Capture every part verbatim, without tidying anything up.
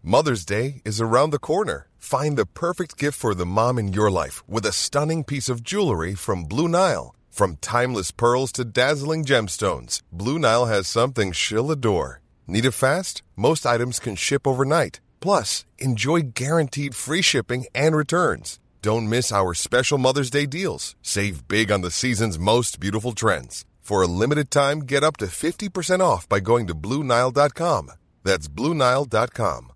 Mother's Day is around the corner. Find the perfect gift for the mom in your life with a stunning piece of jewelry from Blue Nile. From timeless pearls to dazzling gemstones, Blue Nile has something she'll adore. Need it fast? Most items can ship overnight. Plus, enjoy guaranteed free shipping and returns. Don't miss our special Mother's Day deals. Save big on the season's most beautiful trends. For a limited time, get up to fifty percent off by going to Blue Nile dot com. That's Blue Nile dot com.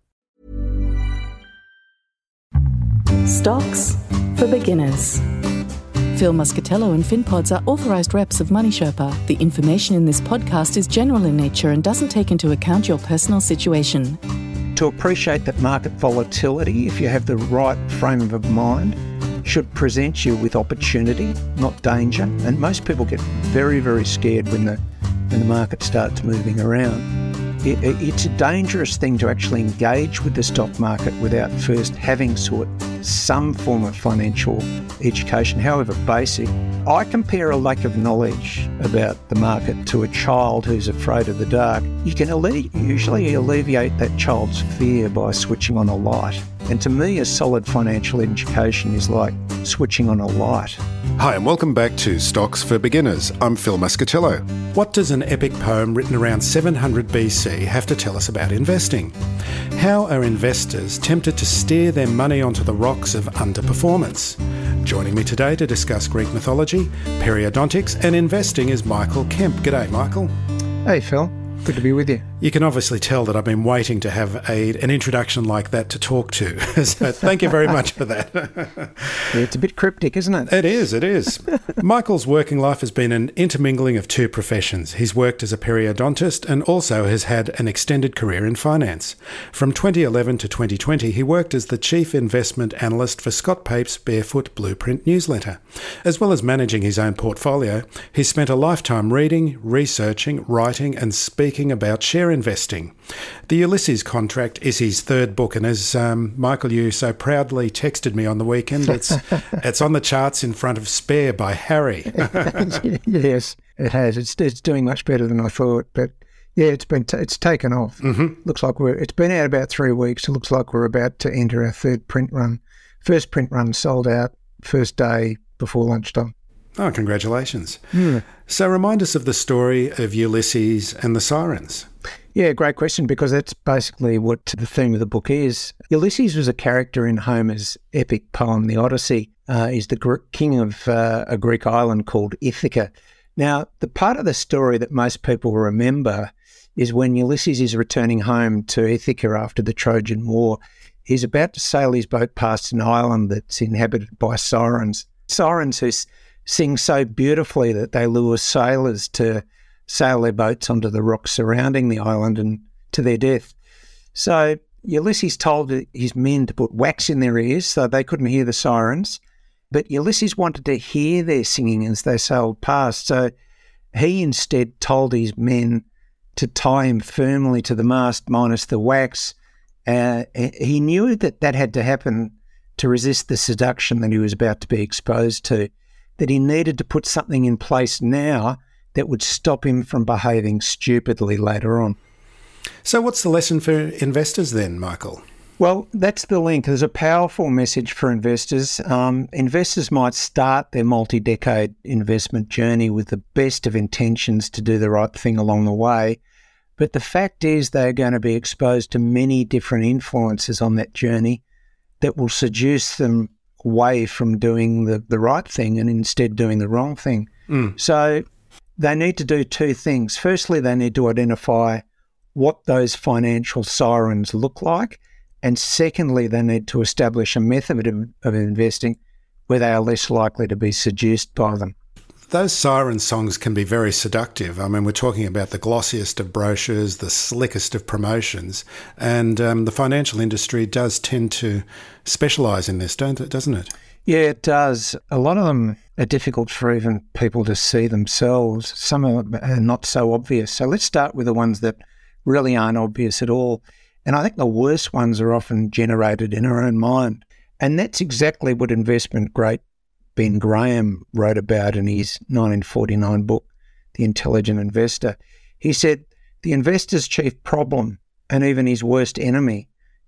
Stocks for beginners. Phil Muscatello and FinPods are authorised reps of Money Sherpa. The information in this podcast is general in nature and doesn't take into account your personal situation. To appreciate that market volatility, if you have the right frame of mind, should present you with opportunity, not danger. And most people get very, very scared when the when the market starts moving around. It, it's a dangerous thing to actually engage with the stock market without first having sought some form of financial education, however basic. I compare a lack of knowledge about the market to a child who's afraid of the dark. You can alle- usually alleviate that child's fear by switching on a light. And to me, a solid financial education is like switching on a light. Hi and welcome back to Stocks for Beginners. I'm Phil Muscatello. What does an epic poem written around seven hundred B C have to tell us about investing? How are investors tempted to steer their money onto the rocks of underperformance? Joining me today to discuss Greek mythology, periodontics and investing is Michael Kemp. G'day, Michael. Hey, Phil. Good to be with you. You can obviously tell that I've been waiting to have a, an introduction like that to talk to. So thank you very much for that. Yeah, it's a bit cryptic, isn't it? It is, it is. Michael's working life has been an intermingling of two professions. He's worked as a periodontist and also has had an extended career in finance. From twenty eleven to twenty twenty, he worked as the chief investment analyst for Scott Pape's Barefoot Blueprint newsletter. As well as managing his own portfolio, he's spent a lifetime reading, researching, writing and speaking about share investing. The Ulysses Contract is his third book, and as um, Michael, you so proudly texted me on the weekend, it's it's on the charts in front of Spare by Harry. Yes, it has. It's it's doing much better than I thought, but yeah, it's been t- it's taken off. Mm-hmm. Looks like we're it's been out about three weeks. It looks like we're about to enter our third print run. First print run sold out first day before lunchtime. Oh, congratulations. Mm. So remind us of the story of Ulysses and the Sirens. Yeah, great question, because that's basically what the theme of the book is. Ulysses was a character in Homer's epic poem, The Odyssey. Uh, he's the gr- king of uh, a Greek island called Ithaca. Now, the part of the story that most people remember is when Ulysses is returning home to Ithaca after the Trojan War. He's about to sail his boat past an island that's inhabited by sirens. Sirens who s- sing so beautifully that they lure sailors to sail their boats onto the rocks surrounding the island and to their death. So Ulysses told his men to put wax in their ears so they couldn't hear the sirens, but Ulysses wanted to hear their singing as they sailed past. So he instead told his men to tie him firmly to the mast minus the wax. Uh, he knew that that had to happen to resist the seduction that he was about to be exposed to, that he needed to put something in place now that would stop him from behaving stupidly later on. So what's the lesson for investors then, Michael? Well, that's the link. There's a powerful message for investors. Um, investors might start their multi-decade investment journey with the best of intentions to do the right thing along the way, but the fact is they're going to be exposed to many different influences on that journey that will seduce them away from doing the, the right thing and instead doing the wrong thing. Mm. So they need to do two things. Firstly, they need to identify what those financial sirens look like. And secondly, they need to establish a method of, of investing where they are less likely to be seduced by them. Those siren songs can be very seductive. I mean, we're talking about the glossiest of brochures, the slickest of promotions, and um, the financial industry does tend to specialise in this, don't it, doesn't it? Yeah, it does. A lot of them are difficult for even people to see themselves. Some are not so obvious. So let's start with the ones that really aren't obvious at all. And I think the worst ones are often generated in our own mind. And that's exactly what investment great Ben Graham wrote about in his nineteen forty-nine book, The Intelligent Investor. He said, the investor's chief problem, and even his worst enemy,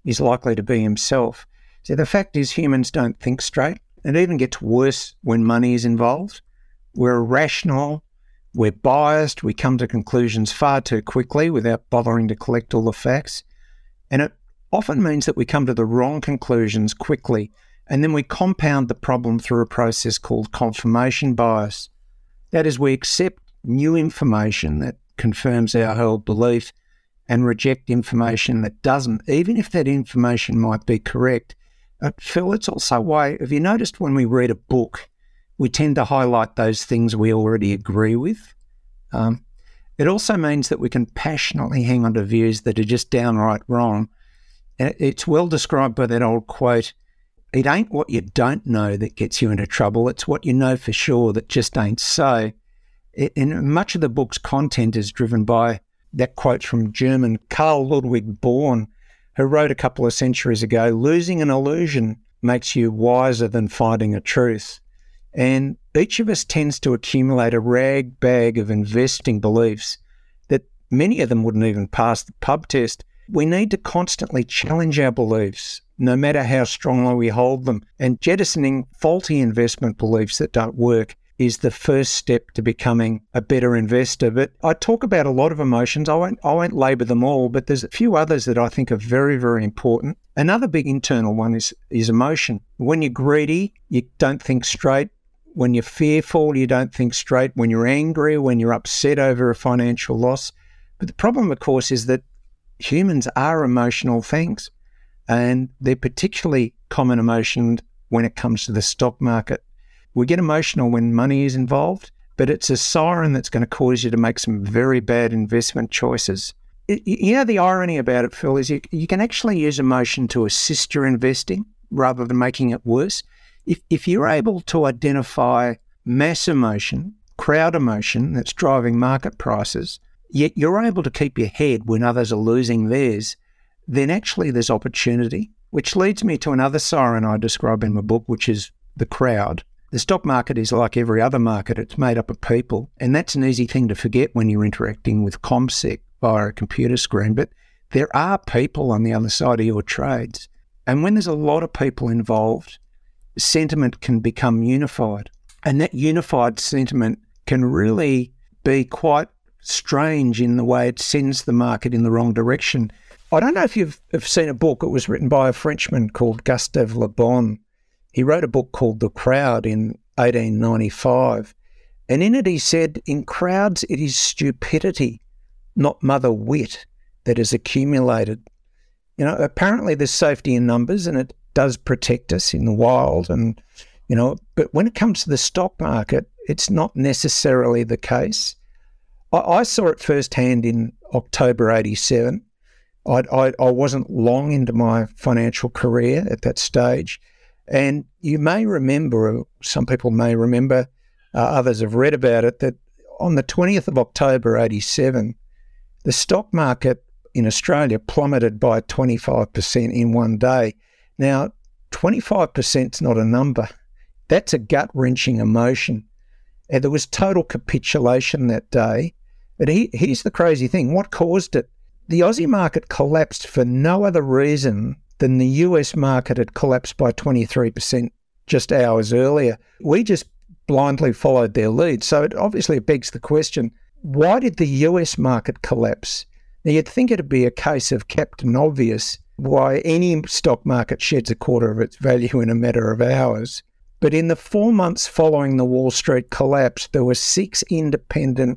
is likely to be himself. So the fact is humans don't think straight. It even gets worse when money is involved. We're irrational, we're biased, we come to conclusions far too quickly without bothering to collect all the facts. And it often means that we come to the wrong conclusions quickly, and then we compound the problem through a process called confirmation bias. That is, we accept new information that confirms our held belief and reject information that doesn't, even if that information might be correct. Uh, Phil, it's also why, have you noticed when we read a book, we tend to highlight those things we already agree with? Um, it also means that we can passionately hang on to views that are just downright wrong. And it's well described by that old quote, "It ain't what you don't know that gets you into trouble, it's what you know for sure that just ain't so." It, and much of the book's content is driven by that quote from German Karl Ludwig Born, who wrote a couple of centuries ago, "Losing an illusion makes you wiser than finding a truth." And each of us tends to accumulate a rag bag of investing beliefs that many of them wouldn't even pass the pub test. We need to constantly challenge our beliefs, no matter how strongly we hold them. And jettisoning faulty investment beliefs that don't work is the first step to becoming a better investor. But I talk about a lot of emotions. I won't, I won't labour them all, but there's a few others that I think are very, very important. Another big internal one is, is emotion. When you're greedy, you don't think straight. When you're fearful, you don't think straight. When you're angry, when you're upset over a financial loss. But the problem, of course, is that humans are emotional things, and they're particularly common emotion when it comes to the stock market. We get emotional when money is involved, but it's a siren that's going to cause you to make some very bad investment choices. It, you know, the irony about it, Phil, is you, you can actually use emotion to assist your investing rather than making it worse. If, if you're able to identify mass emotion, crowd emotion that's driving market prices, yet you're able to keep your head when others are losing theirs, then actually there's opportunity, which leads me to another siren I describe in my book, which is the crowd. The stock market is like every other market. It's made up of people, and that's an easy thing to forget when you're interacting with CommSec via a computer screen. But there are people on the other side of your trades. And when there's a lot of people involved, sentiment can become unified. And that unified sentiment can really be quite strange in the way it sends the market in the wrong direction. I don't know if you've have seen a book. It was written by a Frenchman called Gustave Le Bon. He wrote a book called The Crowd in eighteen ninety-five. And in it he said, in crowds it is stupidity, not mother wit, that is accumulated. You know, apparently there's safety in numbers and it does protect us in the wild. And, you know, but when it comes to the stock market, it's not necessarily the case. I, I saw it firsthand in October eighty-seven. I, I, I wasn't long into my financial career at that stage. And you may remember, or some people may remember, uh, others have read about it, that on the twentieth of October eighty-seven, the stock market in Australia plummeted by twenty-five percent in one day. Now, twenty-five percent is not a number. That's a gut-wrenching emotion. And there was total capitulation that day. But he, here's the crazy thing. What caused it? The Aussie market collapsed for no other reason than the U S market had collapsed by twenty-three percent just hours earlier. We just blindly followed their lead. So it obviously begs the question, why did the U S market collapse? Now, you'd think it'd be a case of Captain Obvious, why any stock market sheds a quarter of its value in a matter of hours. But in the four months following the Wall Street collapse, there were six independent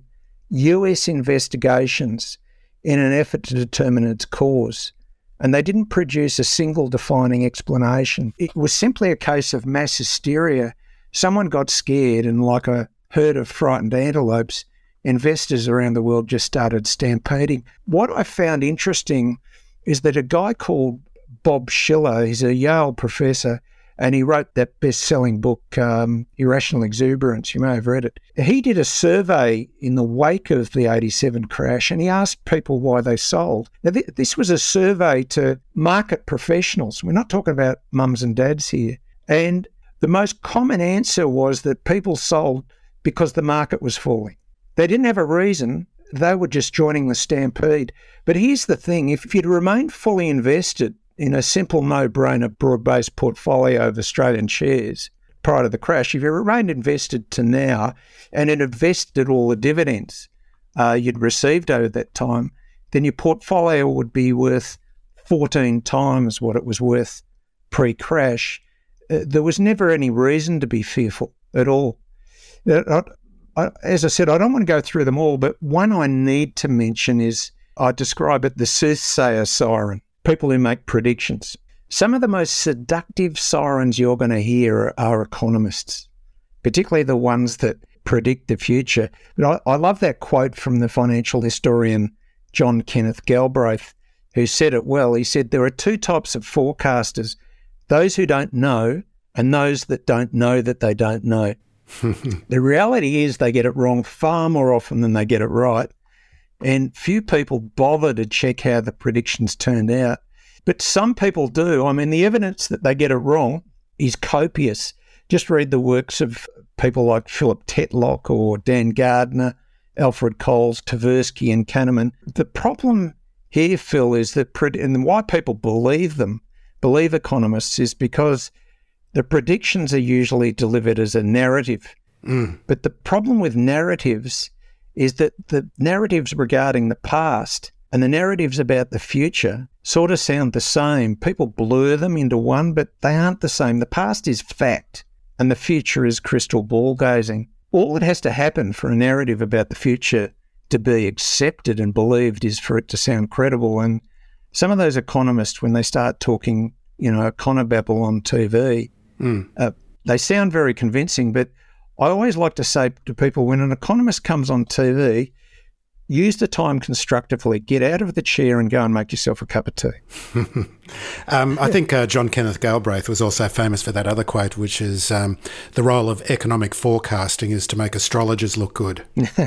U S investigations in an effort to determine its cause. And they didn't produce a single defining explanation. It was simply a case of mass hysteria. Someone got scared, and like a herd of frightened antelopes, investors around the world just started stampeding. What I found interesting is that a guy called Bob Shiller, he's a Yale professor, and he wrote that best-selling book, um, Irrational Exuberance. You may have read it. He did a survey in the wake of the eighty-seven crash, and he asked people why they sold. Now, th- this was a survey to market professionals. We're not talking about mums and dads here. And the most common answer was that people sold because the market was falling. They didn't have a reason. They were just joining the stampede. But here's the thing. If you'd remained fully invested in a simple no-brainer broad-based portfolio of Australian shares prior to the crash, if you remained invested to now and it invested all the dividends uh, you'd received over that time, then your portfolio would be worth fourteen times what it was worth pre-crash. Uh, there was never any reason to be fearful at all. Uh, I, I, as I said, I don't want to go through them all, but one I need to mention is, I describe it the soothsayer siren, people who make predictions. Some of the most seductive sirens you're going to hear are, are economists, particularly the ones that predict the future. But I, I love that quote from the financial historian John Kenneth Galbraith, who said it well. He said, there are two types of forecasters, those who don't know and those that don't know that they don't know. The reality is they get it wrong far more often than they get it right. And few people bother to check how the predictions turned out. But some people do. I mean, the evidence that they get it wrong is copious. Just read the works of people like Philip Tetlock or Dan Gardner, Alfred Coles, Tversky and Kahneman. The problem here, Phil, is that, and why people believe them, believe economists, is because the predictions are usually delivered as a narrative. Mm. But the problem with narratives is that the narratives regarding the past and the narratives about the future sort of sound the same. People blur them into one, but they aren't the same. The past is fact and the future is crystal ball gazing. All that has to happen for a narrative about the future to be accepted and believed is for it to sound credible. And some of those economists, when they start talking, you know, econobabble on T V, mm. uh, they sound very convincing, but I always like to say to people, when an economist comes on T V, use the time constructively, get out of the chair and go and make yourself a cup of tea. um, I think uh, John Kenneth Galbraith was also famous for that other quote, which is um, the role of economic forecasting is to make astrologers look good.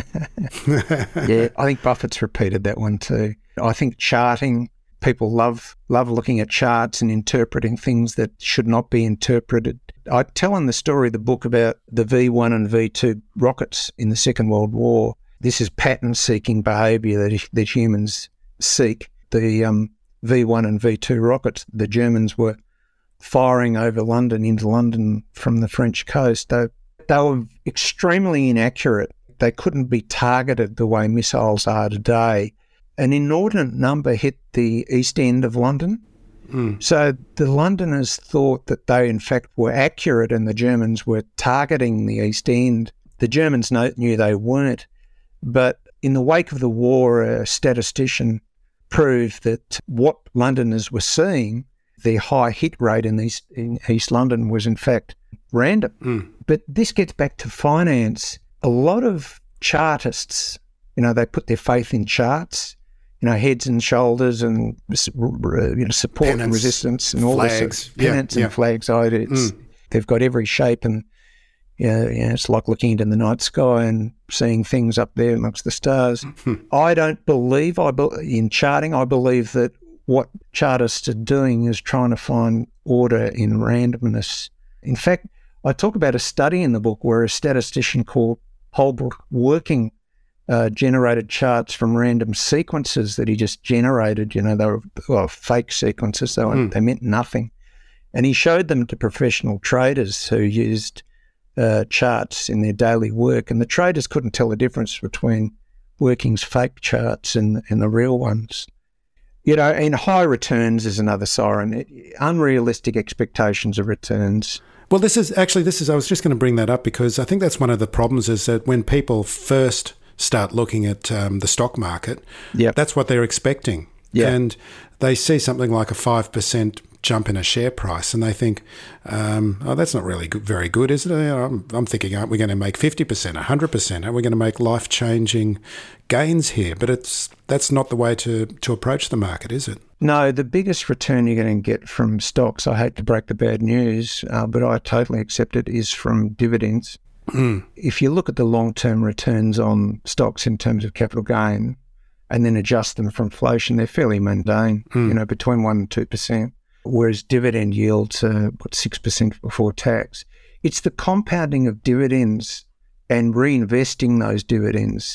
Yeah, I think Buffett's repeated that one too. I think charting, people love love looking at charts and interpreting things that should not be interpreted. I tell in the story, the book, about the V one and V two rockets in the Second World War. This is pattern-seeking behaviour that, that humans seek. The um, V one and V two rockets, the Germans were firing over London, into London from the French coast. They, they were extremely inaccurate. They couldn't be targeted the way missiles are today. An inordinate number hit the east end of London. Mm. So the Londoners thought that they, in fact, were accurate and the Germans were targeting the east end. The Germans knew they weren't. But in the wake of the war, a statistician proved that what Londoners were seeing, the high hit rate in East, in East London, was in fact random. Mm. But this gets back to finance. A lot of chartists, you know, they put their faith in charts, you know, heads and shoulders and, you know, support pennants, and resistance and all flags. this sort of pennants yeah, and yeah. flags. Oh, it's, mm. They've got every shape and, yeah, yeah, it's like looking into the night sky and seeing things up there amongst the stars. I don't believe I be- in charting. I believe that what chartists are doing is trying to find order in randomness. In fact, I talk about a study in the book where a statistician called Holbrook Working uh, generated charts from random sequences that he just generated. You know, they were well, fake sequences. They, were, mm. they meant nothing. And he showed them to professional traders who used Uh, charts in their daily work, and the traders couldn't tell the difference between Working's fake charts and, and the real ones. You know, and high returns is another siren. It, unrealistic expectations of returns. Well, this is actually, this is, I was just going to bring that up because I think that's one of the problems is that when people first start looking at um, the stock market, yep. that's what they're expecting. Yep. And they see something like a five percent jump in a share price and they think, um, oh, that's not really good, very good, is it? I'm, I'm thinking, aren't we going to make fifty percent, one hundred percent? Are we going to make life-changing gains here? But it's that's not the way to, to approach the market, is it? No, the biggest return you're going to get from stocks, I hate to break the bad news, uh, but I totally accept it, is from dividends. Mm. If you look at the long-term returns on stocks in terms of capital gain and then adjust them for inflation, they're fairly mundane, mm. you know, between one and two percent. Whereas dividend yields are, what, six percent before tax. It's the compounding of dividends and reinvesting those dividends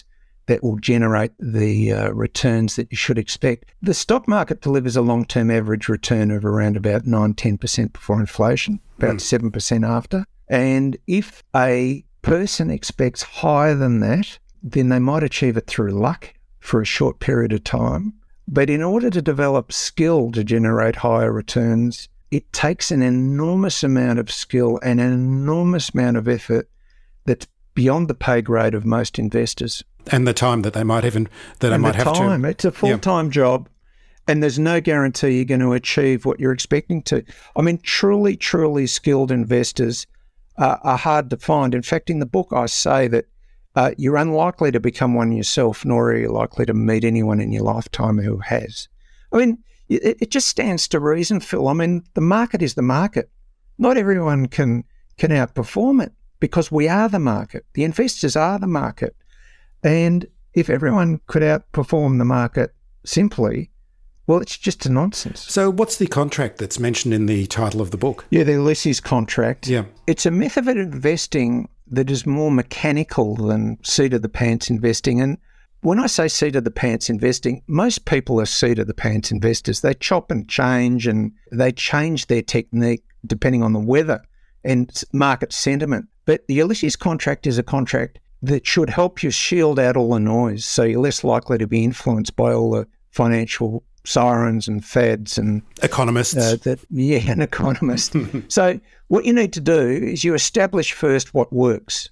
that will generate the uh, returns that you should expect. The stock market delivers a long-term average return of around about nine to ten percent before inflation, about mm. seven percent after. And if a person expects higher than that, then they might achieve it through luck for a short period of time. But in order to develop skill to generate higher returns, it takes an enormous amount of skill and an enormous amount of effort that's beyond the pay grade of most investors. And the time that they might even that and they might the have time. to. It's a full-time yeah. job, and there's no guarantee you're going to achieve what you're expecting to. I mean, truly, truly skilled investors uh, are hard to find. In fact, in the book, I say that uh, you're unlikely to become one yourself, nor are you likely to meet anyone in your lifetime who has. I mean, it, it just stands to reason, Phil. I mean, the market is the market. Not everyone can can outperform it because we are the market. The investors are the market. And if everyone could outperform the market simply, well, it's just a nonsense. So what's the contract that's mentioned in the title of the book? Yeah, the Ulysses contract. Yeah. It's a method of investing that is more mechanical than seat-of-the-pants investing. And when I say seat-of-the-pants investing, most people are seat-of-the-pants investors. They chop and change, and they change their technique depending on the weather and market sentiment. But the Ulysses contract is a contract that should help you shield out all the noise, so you're less likely to be influenced by all the financial sirens and fads and economists. Uh, that yeah, an economist. So what you need to do is you establish first what works,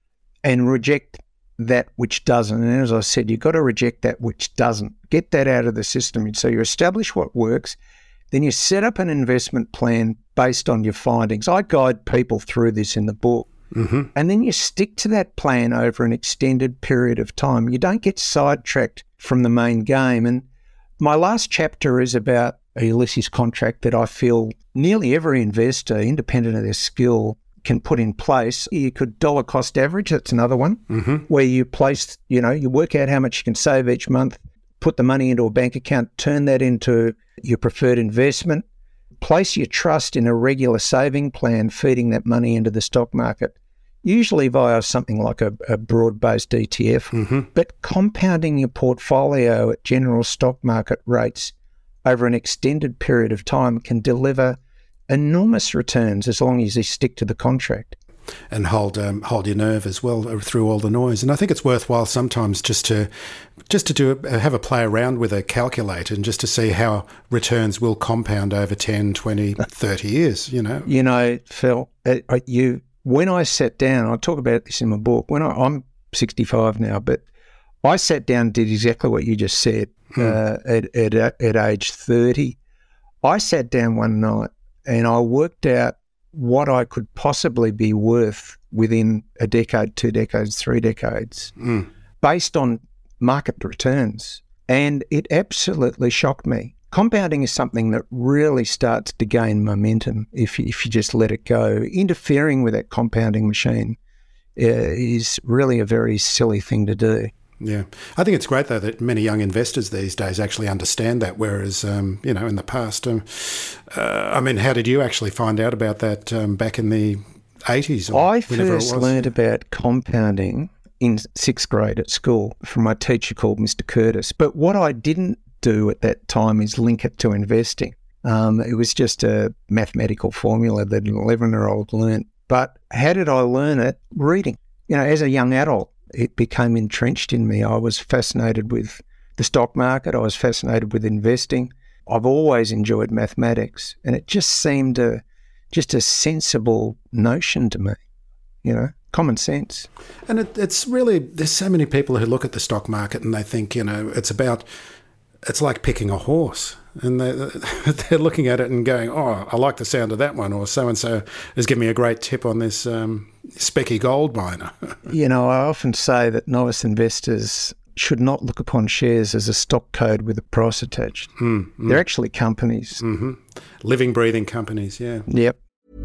and reject that which doesn't. And as I said, you've got to reject that which doesn't. Get that out of the system. So you establish what works, then you set up an investment plan based on your findings. I guide people through this in the book. Mm-hmm. And then you stick to that plan over an extended period of time. You don't get sidetracked from the main game. And my last chapter is about a Ulysses contract that I feel nearly every investor, independent of their skill, can put in place. You could dollar cost average, that's another one, mm-hmm. where you place, you know, you work out how much you can save each month, put the money into a bank account, turn that into your preferred investment, place your trust in a regular saving plan, feeding that money into the stock market, usually via something like a, a broad-based E T F, mm-hmm. but compounding your portfolio at general stock market rates over an extended period of time can deliver enormous returns as long as you stick to the contract. And hold um, hold your nerve as well through all the noise. And I think it's worthwhile sometimes just to just to do a, have a play around with a calculator and just to see how returns will compound over ten, twenty, thirty years, you know. You know, Phil, it, you when I sat down, I talk about this in my book, when I, I'm sixty-five now, but I sat down and did exactly what you just said hmm. uh, at, at, at age thirty. I sat down one night and I worked out what I could possibly be worth within a decade, two decades, three decades, mm. based on market returns. And it absolutely shocked me. Compounding is something that really starts to gain momentum if you, if you just let it go. Interfering with that compounding machine uh, is really a very silly thing to do. Yeah. I think it's great, though, that many young investors these days actually understand that, whereas, um, you know, in the past, um, uh, I mean, how did you actually find out about that um, back in the eighties? Or I first learned about compounding in sixth grade at school from my teacher called Mister Curtis. But what I didn't do at that time is link it to investing. Um, it was just a mathematical formula that an eleven-year-old learnt. But how did I learn it? Reading. You know, as a young adult, it became entrenched in me. I was fascinated with the stock market. I was fascinated with investing. I've always enjoyed mathematics, and it just seemed a, just a sensible notion to me, you know, common sense. And it, it's really, there's so many people who look at the stock market and they think, you know, it's about, it's like picking a horse. And they, they're looking at it and going, oh, I like the sound of that one, or so-and-so has given me a great tip on this um, specky gold miner. You know, I often say that novice investors should not look upon shares as a stock code with a price attached. Mm, mm. They're actually companies. Mm-hmm. Living, breathing companies, yeah. Yep.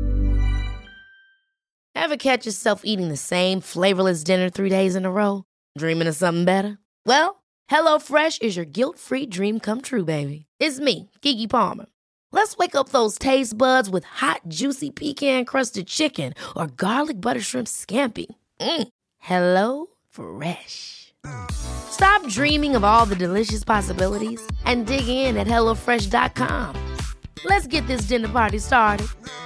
Ever catch yourself eating the same flavorless dinner three days in a row? Dreaming of something better? Well, HelloFresh is your guilt-free dream come true, baby. It's me, Keke Palmer. Let's wake up those taste buds with hot, juicy pecan-crusted chicken or garlic butter shrimp scampi. Mm. Hello Fresh. Stop dreaming of all the delicious possibilities and dig in at hello fresh dot com. Let's get this dinner party started.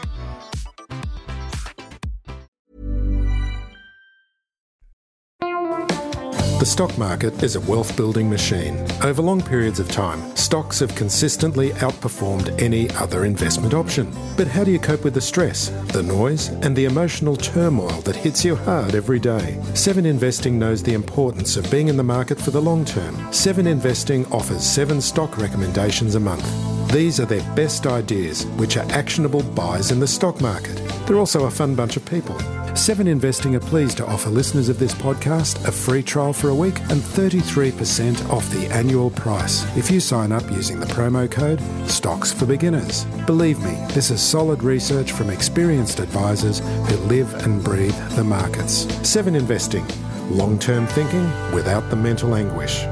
The stock market is a wealth-building machine. Over long periods of time, stocks have consistently outperformed any other investment option. But how do you cope with the stress, the noise, and the emotional turmoil that hits you hard every day? Seven Investing knows the importance of being in the market for the long term. Seven Investing offers seven stock recommendations a month. These are their best ideas, which are actionable buys in the stock market. They're also a fun bunch of people. Seven Investing are pleased to offer listeners of this podcast a free trial for a week and thirty-three percent off the annual price if you sign up using the promo code Stocks for Beginners. Believe me, this is solid research from experienced advisors who live and breathe the markets. Seven Investing. Long-term thinking without the mental anguish.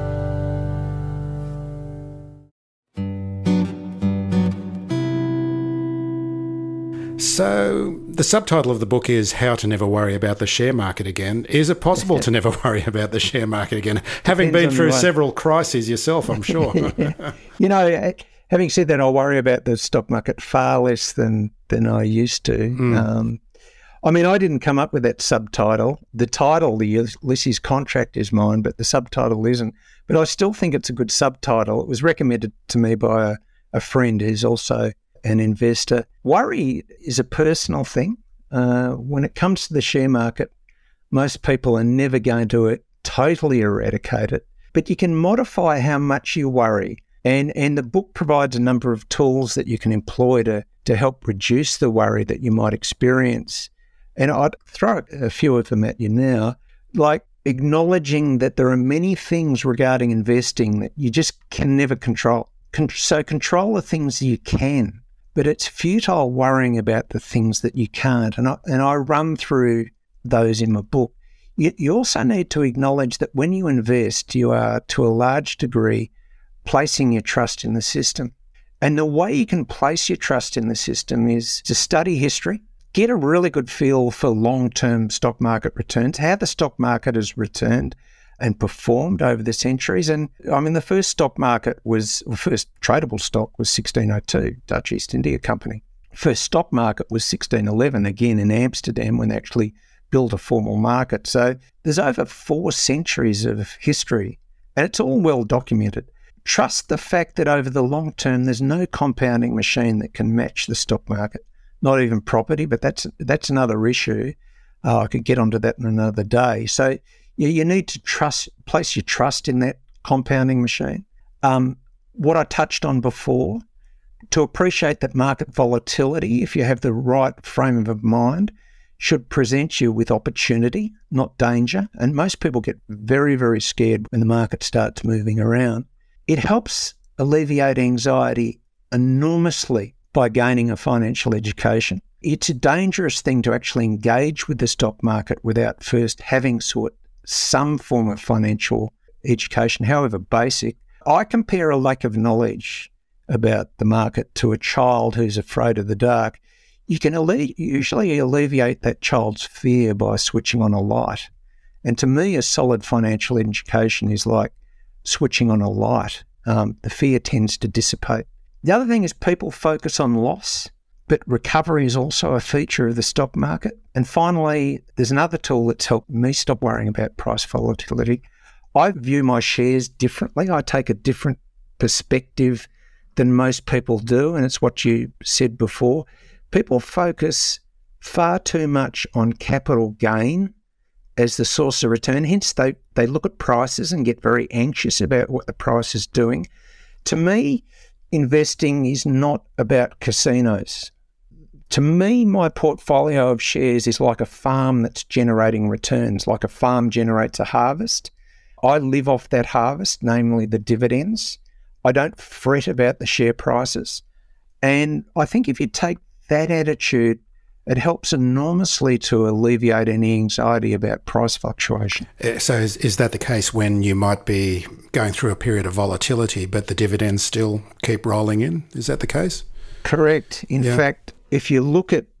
So the subtitle of the book is How to Never Worry About the Share Market Again. Is it possible to never worry about the share market again? Having been through several crises yourself, I'm sure. You know, having said that, I worry about the stock market far less than, than I used to. Mm. Um, I mean, I didn't come up with that subtitle. The title, the Ulysses Contract, is mine, but the subtitle isn't. But I still think it's a good subtitle. It was recommended to me by a, a friend who's also an investor. Worry is a personal thing. Uh, when it comes to the share market, most people are never going to uh, totally eradicate it, but you can modify how much you worry. And and the book provides a number of tools that you can employ to, to help reduce the worry that you might experience. And I'd throw a few of them at you now, like acknowledging that there are many things regarding investing that you just can never control. Con- so control the things you can. But it's futile worrying about the things that you can't. And I, and I run through those in my book. You, you also need to acknowledge that when you invest, you are, to a large degree, placing your trust in the system. And the way you can place your trust in the system is to study history, get a really good feel for long-term stock market returns, how the stock market has returned and performed over the centuries. And I mean, the first stock market was, the first tradable stock was sixteen oh two, Dutch East India Company. First stock market was sixteen eleven, again in Amsterdam, when they actually built a formal market. So there's over four centuries of history, and it's all well documented. Trust the fact that over the long term, there's no compounding machine that can match the stock market, not even property, but that's that's another issue. Uh, I could get onto that in another day. So You, you need to trust, place your trust in that compounding machine. Um, what I touched on before, to appreciate that market volatility, if you have the right frame of mind, should present you with opportunity, not danger. And most people get very, very scared when the market starts moving around. It helps alleviate anxiety enormously by gaining a financial education. It's a dangerous thing to actually engage with the stock market without first having sought some form of financial education, however basic. I compare a lack of knowledge about the market to a child who's afraid of the dark. You can alle- usually alleviate that child's fear by switching on a light. And to me, a solid financial education is like switching on a light. Um, the fear tends to dissipate. The other thing is people focus on loss, but recovery is also a feature of the stock market. And finally, there's another tool that's helped me stop worrying about price volatility. I view my shares differently. I take a different perspective than most people do, and it's what you said before. People focus far too much on capital gain as the source of return. Hence, they, they look at prices and get very anxious about what the price is doing. To me, investing is not about casinos. To me, my portfolio of shares is like a farm that's generating returns, like a farm generates a harvest. I live off that harvest, namely the dividends. I don't fret about the share prices. And I think if you take that attitude, it helps enormously to alleviate any anxiety about price fluctuation. So is, is that the case when you might be going through a period of volatility, but the dividends still keep rolling in? Is that the case? Correct. In yeah. fact, if you look at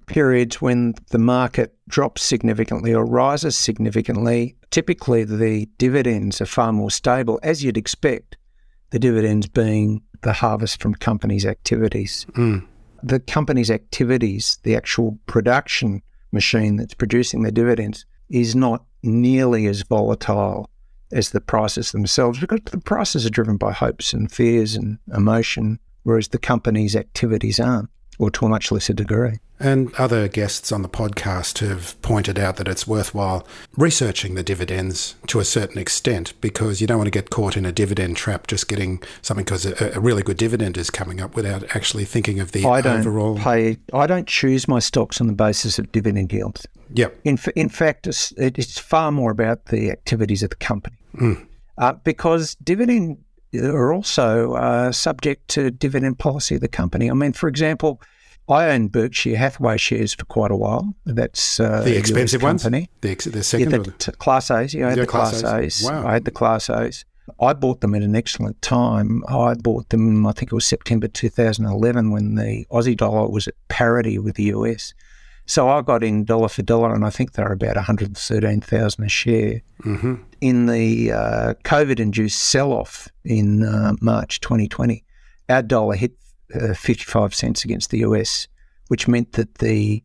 periods when the market drops significantly or rises significantly, typically the dividends are far more stable, as you'd expect, the dividends being the harvest from companies' activities. Mm. The company's activities, the actual production machine that's producing the dividends, is not nearly as volatile as the prices themselves, because the prices are driven by hopes and fears and emotion, whereas the company's activities aren't, or to a much lesser degree. And other guests on the podcast have pointed out that it's worthwhile researching the dividends to a certain extent, because you don't want to get caught in a dividend trap, just getting something because a, a really good dividend is coming up without actually thinking of the I don't overall... Pay, I don't choose my stocks on the basis of dividend yields. Yep. In, in fact, it's, it's far more about the activities of the company. Mm. Uh, because dividend are also uh, subject to dividend policy of the company. I mean, for example, I owned Berkshire Hathaway shares for quite a while. That's uh, the expensive U S company. ones? The, ex- the second yeah, or the, the... t- Class A's. Yeah, I had Yeah, the Class, Class A's. A's. Wow. I had the Class A's. I bought them at an excellent time. I bought them, I think it was September two thousand eleven, when the Aussie dollar was at parity with the U S. So I got in dollar for dollar, and I think they were about one hundred thirteen thousand dollars a share. Mm-hmm. In the uh, COVID-induced sell-off in uh, March twenty twenty, our dollar hit uh, fifty-five cents against the U S, which meant that the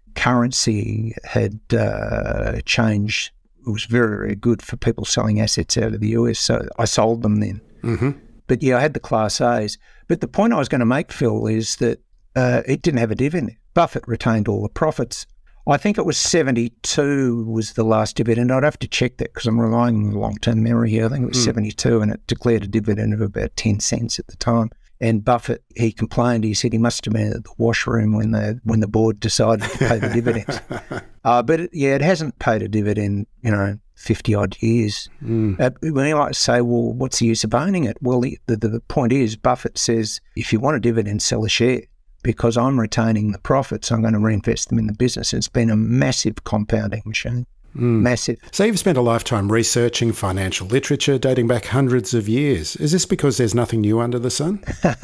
currency had uh, changed. It was very, very good for people selling assets out of the U S, so I sold them then. Mm-hmm. But yeah, I had the Class A's. But the point I was going to make, Phil, is that uh, it didn't have a dividend. Buffett retained all the profits. I think it was seventy-two was the last dividend. I'd have to check that because I'm relying on the long-term memory here. I think it was mm. seventy-two, and it declared a dividend of about ten cents at the time. And Buffett, he complained. He said he must have been at the washroom when the when the board decided to pay the dividends. Uh, but it, yeah, it hasn't paid a dividend, you know, fifty odd years. Mm. Uh, when you like to say, well, what's the use of owning it? Well, the, the the point is, Buffett says, if you want a dividend, sell a share, because I'm retaining the profits. I'm going to reinvest them in the business. It's been a massive compounding machine. Mm. Massive. So you've spent a lifetime researching financial literature dating back hundreds of years. Is this because there's nothing new under the sun?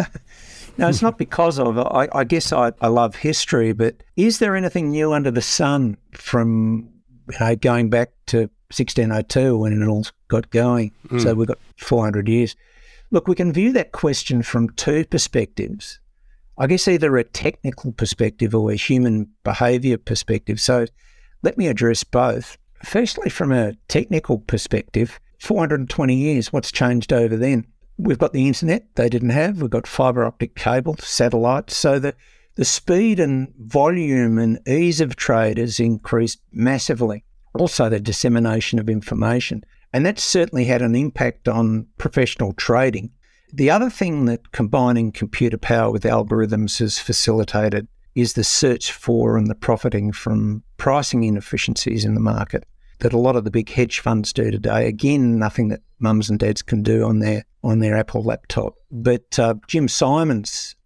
No, it's not because of it. I, I guess I, I love history, but is there anything new under the sun from, you know, going back to sixteen oh two when it all got going? Mm. So we've got four hundred years. Look, we can view that question from two perspectives. I guess either a technical perspective or a human behaviour perspective. So let me address both. Firstly, from a technical perspective, four hundred twenty years, what's changed over then? We've got the internet they didn't have. We've got fibre optic cable, satellite. So the, the speed and volume and ease of trade has increased massively. Also the dissemination of information. And that's certainly had an impact on professional trading. The other thing that combining computer power with algorithms has facilitated is the search for and the profiting from pricing inefficiencies in the market that a lot of the big hedge funds do today. Again, nothing that mums and dads can do on their on their Apple laptop. But uh, Jim Simons,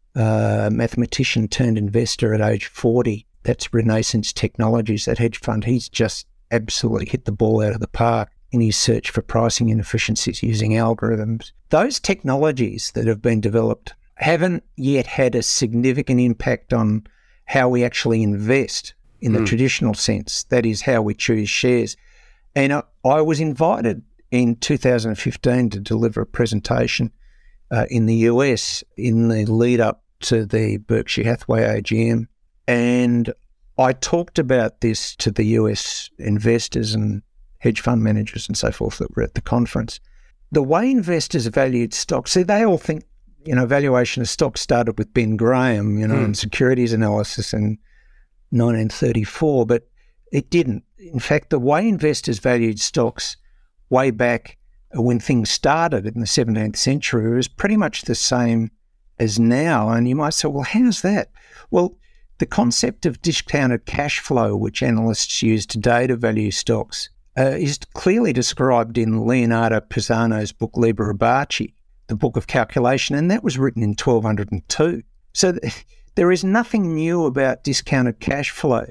uh, mathematician turned investor at age forty, that's Renaissance Technologies, that hedge fund, he's just absolutely hit the ball out of the park in his search for pricing inefficiencies using algorithms. Those technologies that have been developed haven't yet had a significant impact on how we actually invest in the mm. traditional sense, that is how we choose shares. And I, I was invited in two thousand fifteen to deliver a presentation uh, in the U S in the lead up to the Berkshire Hathaway A G M. And I talked about this to the U S investors and hedge fund managers and so forth that were at the conference. The way investors valued stocks, see, they all think, you know, valuation of stocks started with Ben Graham, you know, mm. and securities analysis in nineteen thirty-four, but it didn't. In fact, the way investors valued stocks way back when things started in the seventeenth century was pretty much the same as now. And you might say, well, how's that? Well, the concept of discounted cash flow, which analysts use today to value stocks, uh, is clearly described in Leonardo Pisano's book Liber Abaci, the Book of Calculation, and that was written in twelve oh two. So th- there is nothing new about discounted cash flow.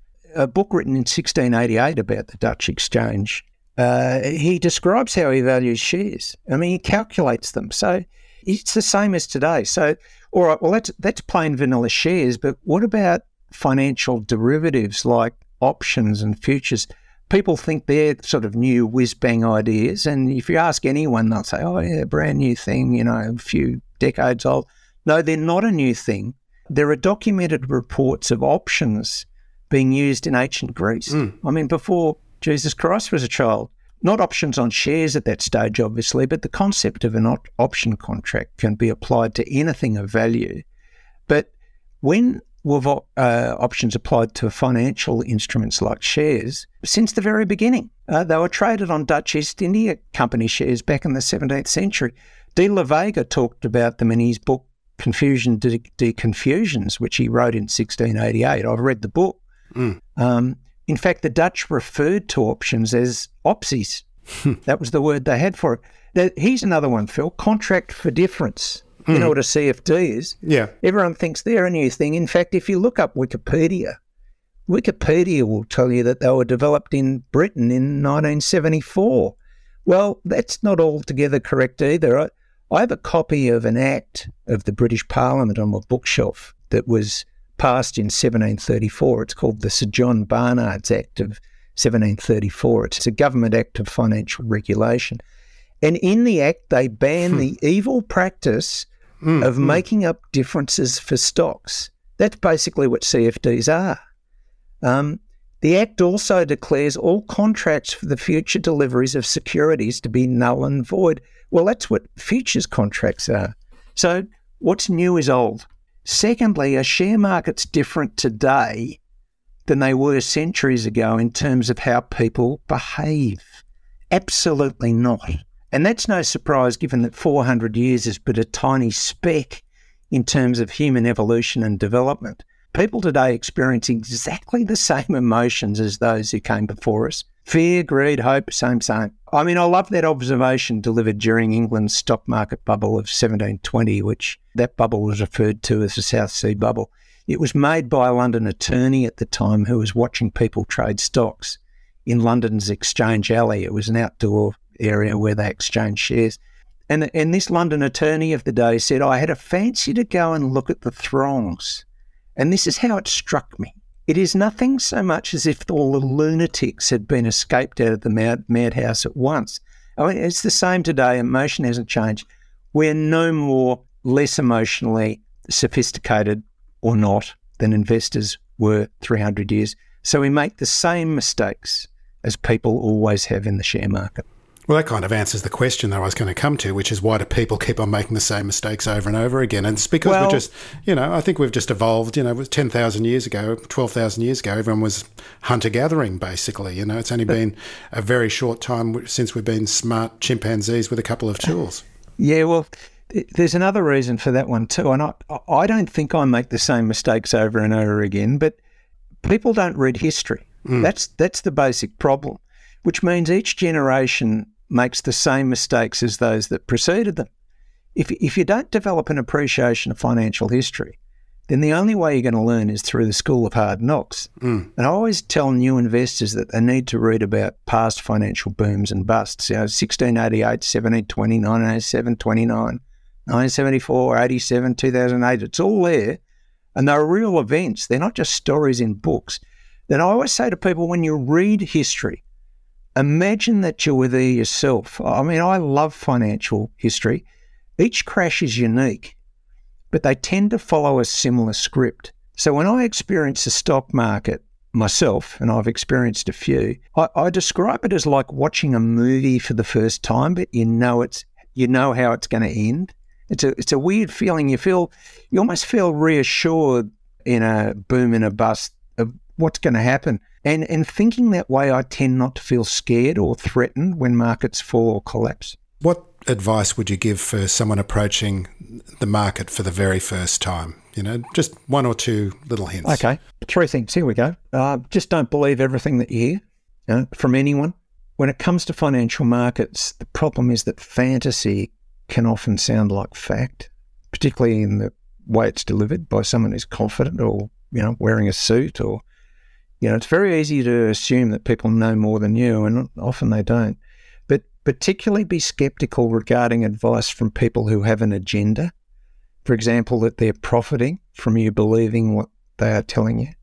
A book written in sixteen eighty-eight about the Dutch exchange, uh, he describes how he values shares. I mean, he calculates them. So it's the same as today. So, all right, well, that's, that's plain vanilla shares, but what about financial derivatives like options and futures, people think they're sort of new whiz-bang ideas. And if you ask anyone, they'll say, oh, yeah, brand new thing, you know, a few decades old. No, they're not a new thing. There are documented reports of options being used in ancient Greece. Mm. I mean, before Jesus Christ was a child. Not options on shares at that stage, obviously, but the concept of an op- option contract can be applied to anything of value. But when were uh, options applied to financial instruments like shares? Since the very beginning. Uh, they were traded on Dutch East India Company shares back in the seventeenth century. De la Vega talked about them in his book Confusion de, de Confusions, which he wrote in sixteen eighty-eight. I've read the book. Mm. Um, in fact, the Dutch referred to options as opties. That was the word they had for it. Now, here's another one, Phil, contract for difference. Mm. You know what a C F D is? Yeah. Everyone thinks they're a new thing. In fact, if you look up Wikipedia, Wikipedia will tell you that they were developed in Britain in nineteen seventy-four. Well, that's not altogether correct either. I, I have a copy of an act of the British Parliament on my bookshelf that was passed in seventeen thirty-four. It's called the Sir John Barnard's Act of seventeen thirty-four. It's a government act of financial regulation. And in the act, they ban hmm. the evil practice mm, of mm. making up differences for stocks. That's basically what C F Ds are. Um, the Act also declares all contracts for the future deliveries of securities to be null and void. Well, that's what futures contracts are. So what's new is old. Secondly, a share market's different today than they were centuries ago in terms of how people behave. Absolutely not. And that's no surprise given that four hundred years is but a tiny speck in terms of human evolution and development. People today experience exactly the same emotions as those who came before us. Fear, greed, hope, same, same. I mean, I love that observation delivered during England's stock market bubble of seventeen twenty, which that bubble was referred to as the South Sea Bubble. It was made by a London attorney at the time who was watching people trade stocks in London's Exchange Alley. It was an outdoor area where they exchanged shares. And, and this London attorney of the day said, I had a fancy to go and look at the throngs. And this is how it struck me. It is nothing so much as if all the lunatics had been escaped out of the mad, madhouse at once. I mean, it's the same today. Emotion hasn't changed. We're no more less emotionally sophisticated or not than investors were three hundred years. So we make the same mistakes as people always have in the share market. Well, that kind of answers the question that I was going to come to, which is why do people keep on making the same mistakes over and over again? And it's because well, we're just, you know, I think we've just evolved, you know, ten thousand years ago, twelve thousand years ago, everyone was hunter-gathering, basically. You know, it's only been a very short time since we've been smart chimpanzees with a couple of tools. Yeah, well, there's another reason for that one too. And I, I don't think I make the same mistakes over and over again, but people don't read history. Mm. That's that's the basic problem, which means each generation makes the same mistakes as those that preceded them. If if you don't develop an appreciation of financial history, then the only way you're going to learn is through the school of hard knocks. Mm. And I always tell new investors that they need to read about past financial booms and busts. You know, sixteen eighty-eight, seventeen twenty, nineteen eighty-seven, twenty-nine, nineteen seventy-four, eighty-seven, two thousand eight. It's all there. And they're real events. They're not just stories in books. Then I always say to people, when you read history, imagine that you were there yourself. I mean, I love financial history. Each crash is unique, but they tend to follow a similar script. So when I experience the stock market myself, and I've experienced a few, I, I describe it as like watching a movie for the first time, but you know it's you know how it's going to end. It's a it's a weird feeling. You feel you almost feel reassured in a boom and a bust of what's going to happen. And and thinking that way, I tend not to feel scared or threatened when markets fall or collapse. What advice would you give for someone approaching the market for the very first time? You know, just one or two little hints. Okay, three things. Here we go. Uh, just don't believe everything that you hear, you know, from anyone. When it comes to financial markets, the problem is that fantasy can often sound like fact, particularly in the way it's delivered by someone who's confident or, you know, wearing a suit or, you know, it's very easy to assume that people know more than you, and often they don't. But particularly be sceptical regarding advice from people who have an agenda. For example, that they're profiting from you believing what they are telling you.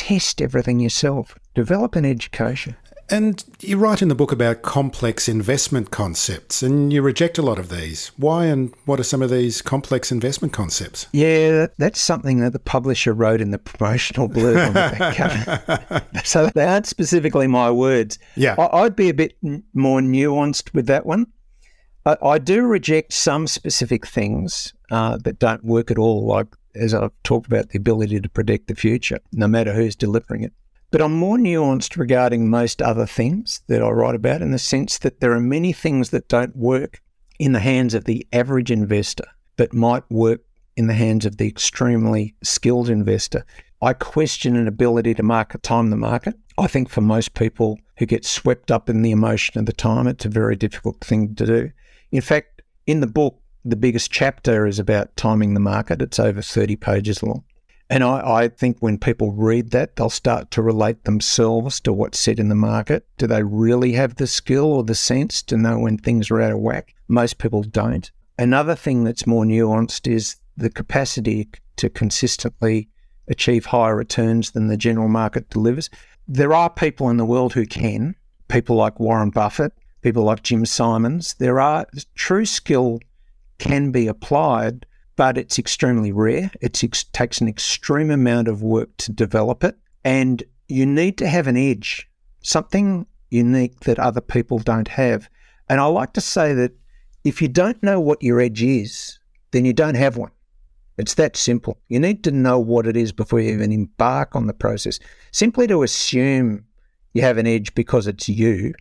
test everything yourself. Develop an education. And you write in the book about complex investment concepts, and you reject a lot of these. Why, and what are some of these complex investment concepts? Yeah, that's something that the publisher wrote in the promotional blurb on the back cover. So they aren't specifically my words. Yeah. I, I'd be a bit more nuanced with that one. I, I do reject some specific things uh, that don't work at all, like, as I've talked about, the ability to predict the future, no matter who's delivering it. But I'm more nuanced regarding most other things that I write about, in the sense that there are many things that don't work in the hands of the average investor, but might work in the hands of the extremely skilled investor. I question an ability to market time the market. I think for most people who get swept up in the emotion of the time, it's a very difficult thing to do. In fact, in the book, the biggest chapter is about timing the market. It's over thirty pages long. And I, I think when people read that, they'll start to relate themselves to what's said in the market. Do they really have the skill or the sense to know when things are out of whack? Most people don't. Another thing that's more nuanced is the capacity to consistently achieve higher returns than the general market delivers. There are people in the world who can, people like Warren Buffett, people like Jim Simons. There are true skill can be applied, but it's extremely rare. It ex- takes an extreme amount of work to develop it, and you need to have an edge, something unique that other people don't have. And I like to say that if you don't know what your edge is, then you don't have one. It's that simple. You need to know what it is before you even embark on the process. Simply to assume you have an edge because it's you,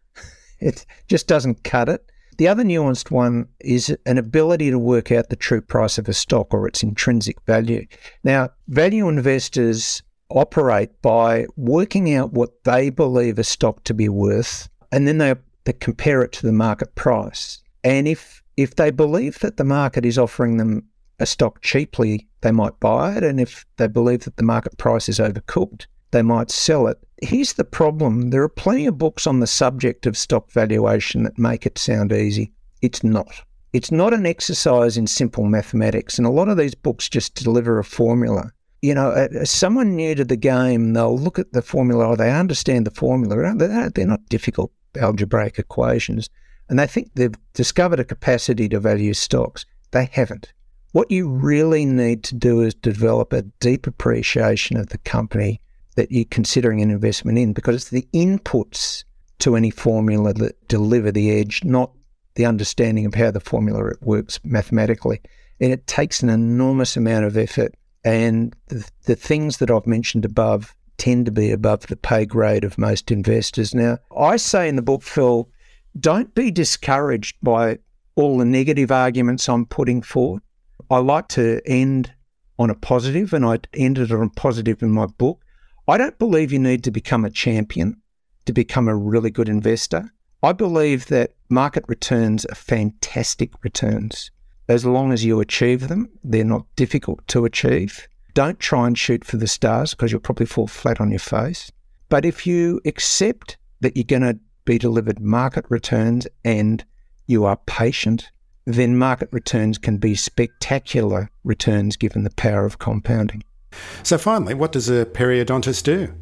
it just doesn't cut it. The other nuanced one is an ability to work out the true price of a stock or its intrinsic value. Now, value investors operate by working out what they believe a stock to be worth, and then they, they compare it to the market price. And if if they believe that the market is offering them a stock cheaply, they might buy it. And if they believe that the market price is overcooked, they might sell it. Here's the problem. There are plenty of books on the subject of stock valuation that make it sound easy. It's not. It's not an exercise in simple mathematics, and a lot of these books just deliver a formula. You know, as someone new to the game, they'll look at the formula, or they understand the formula. They're not difficult algebraic equations, and they think they've discovered a capacity to value stocks. They haven't. What you really need to do is develop a deep appreciation of the company that you're considering an investment in, because it's the inputs to any formula that deliver the edge, not the understanding of how the formula works mathematically. And it takes an enormous amount of effort, and the, the things that I've mentioned above tend to be above the pay grade of most investors. Now, I say in the book, Phil, don't be discouraged by all the negative arguments I'm putting forward. I like to end on a positive, and I ended on a positive in my book. I don't believe you need to become a champion to become a really good investor. I believe that market returns are fantastic returns. As long as you achieve them, they're not difficult to achieve. Don't try and shoot for the stars, because you'll probably fall flat on your face. But if you accept that you're going to be delivered market returns and you are patient, then market returns can be spectacular returns given the power of compounding. So finally, what does a periodontist do?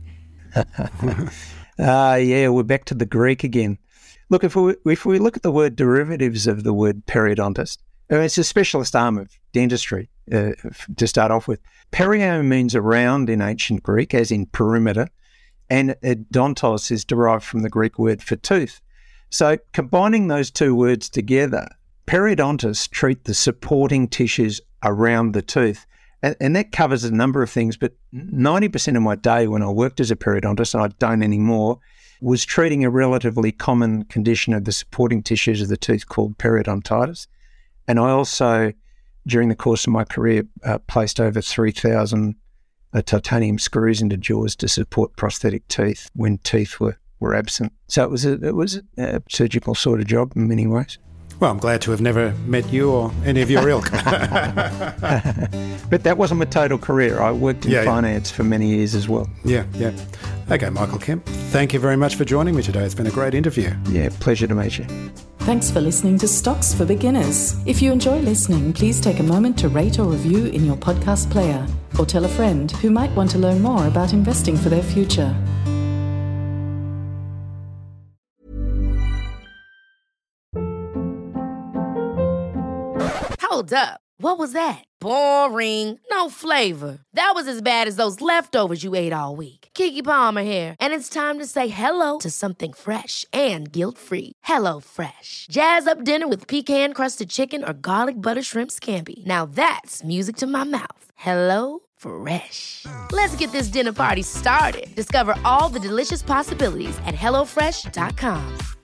Ah, uh, yeah, we're back to the Greek again. Look, if we if we look at the word derivatives of the word periodontist, it's a specialist arm of dentistry uh, to start off with. Perio means around in ancient Greek, as in perimeter, and odontos is derived from the Greek word for tooth. So combining those two words together, periodontists treat the supporting tissues around the tooth. And, and that covers a number of things, but ninety percent of my day when I worked as a periodontist, and I don't anymore, was treating a relatively common condition of the supporting tissues of the tooth called periodontitis. And I also, during the course of my career, uh, placed over three thousand uh, titanium screws into jaws to support prosthetic teeth when teeth were, were absent. So it was a, it was a surgical sort of job in many ways. Well, I'm glad to have never met you or any of your ilk. But that wasn't my total career. I worked in yeah, finance yeah. for many years as well. Yeah, yeah. Okay, Michael Kemp, thank you very much for joining me today. It's been a great interview. Yeah, pleasure to meet you. Thanks for listening to Stocks for Beginners. If you enjoy listening, please take a moment to rate or review in your podcast player. Or tell a friend who might want to learn more about investing for their future. Hold up. What was that? Boring. No flavor. That was as bad as those leftovers you ate all week. Keke Palmer here, and it's time to say hello to something fresh and guilt-free. Hello Fresh. Jazz up dinner with pecan-crusted chicken or garlic butter shrimp scampi. Now that's music to my mouth. Hello Fresh. Let's get this dinner party started. Discover all the delicious possibilities at hello fresh dot com.